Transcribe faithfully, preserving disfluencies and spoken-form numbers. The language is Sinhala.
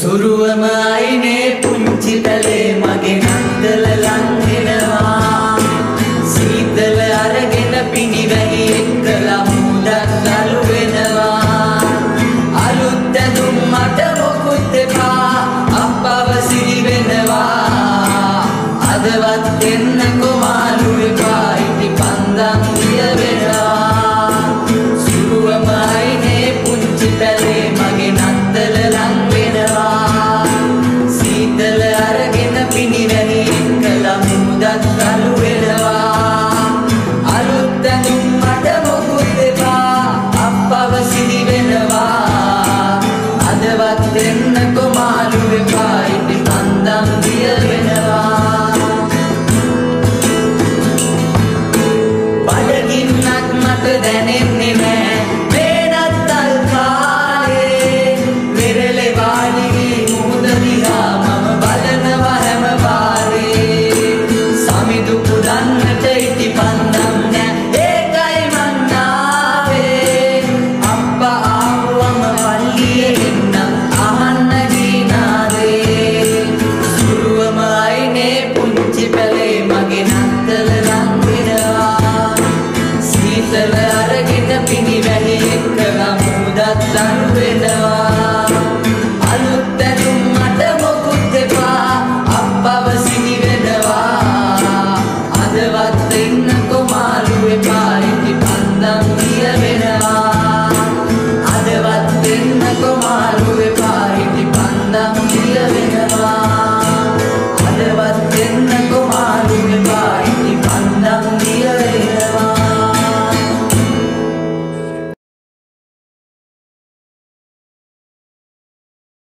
සුරුවම අයිනේ පුංචි පැලේ මගේ නන්දල ලං වෙනවා සීතල අරගෙන පිණිවැහි එක්කලා මුදක් දළු වෙනවා අලුත් ඇඳුම් මට මොකුත් එපා අප්පව සිහි වෙනවා අදවත් එන්නකෝ මාළු එපා ඉටි පන්දම් දිය වෙනවා සුරුවම අයිනේ පුංචි පැලේ මගේ නන්දල ලං සීතල අරගෙන පිණිවැහි එක්කලා මුදක් දළු වෙනවා අලුත් ඇඳුම් මට මොකුත් එපා අප්පව සිහි වෙනවා අදවත්